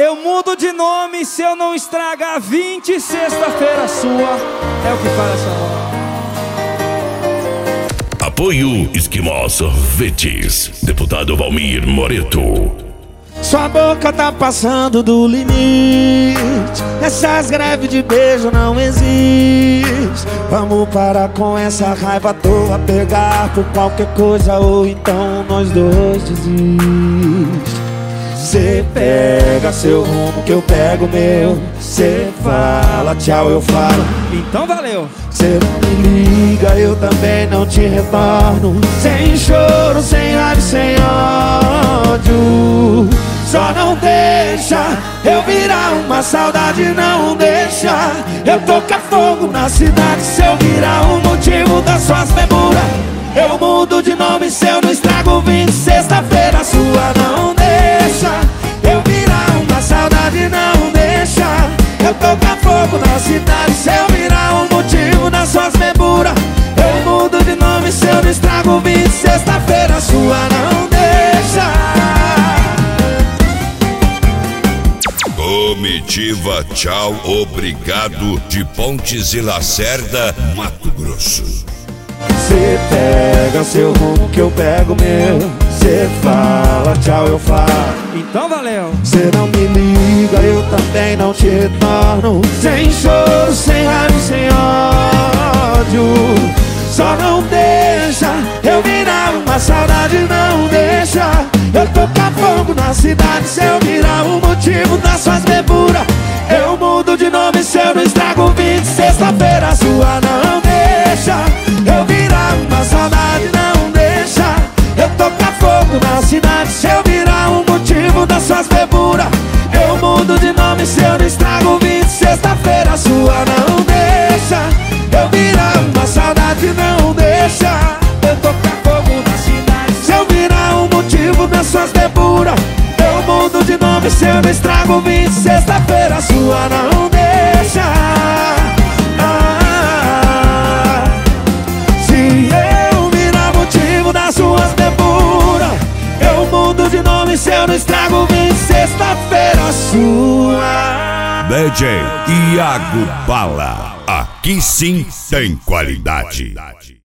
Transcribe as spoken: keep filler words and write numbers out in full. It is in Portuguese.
Eu mudo de nome se eu não estragar vinte sexta-feira sua. É o que fala essa hora. Apoio Esquimó Sorvetes. Deputado Valmir Moreto. Sua boca tá passando do limite. Essas greves de beijo não existem. Vamos parar com essa raiva à toa, pegar por qualquer coisa, ou então nós dois desiste. Cê pega seu rumo que eu pego meu. Cê fala tchau, eu falo então valeu. Cê não me liga, eu também não te retorno. Sem choro, sem raiva, sem ódio. Só não deixa eu virar uma saudade, não deixa eu tocar fogo na cidade. Se eu virar o motivo das suas demoras, eu mudo de nome se eu não estrago vinte sexta-feira sua. Não deixa eu virar uma saudade, não deixa eu tocar fogo na cidade. Se eu virar o motivo das suas demoras, eu mudo de nome se eu não estrago vinte sexta-feira sua. Não deixa. Comitiva Tchau Obrigado de Pontes e Lacerda, Mato Grosso. Cê pega seu rumo que eu pego meu. Cê fala tchau, eu falo então valeu. Cê não me liga, eu também não te retorno. Sem choro, sem raiva, sem ódio. Só não deixa eu virar uma saudade, não deixa eu tocar fogo na cidade. Se eu virar o motivo das suas beburas, eu mudo de nome se eu não estrago vinte sexta-feira sua. Não deixa eu virar uma saudade, não deixa eu tocar fogo na cidade. Se eu virar o motivo das suas beburas, eu mudo de nome se eu não estrago vinte sexta-feira sua. Não deixa eu virar uma saudade, não deixa eu tocar fogo na cidade. Se eu virar o motivo das suas beburas, eu mudo de nome se eu não estrago vinte sexta-feira sua. Não deixa. Ah, se eu virar motivo das suas deburas, eu mudo de nome se eu não estrago vinte sexta-feira sua. D J Iago Bala. Aqui sim tem qualidade.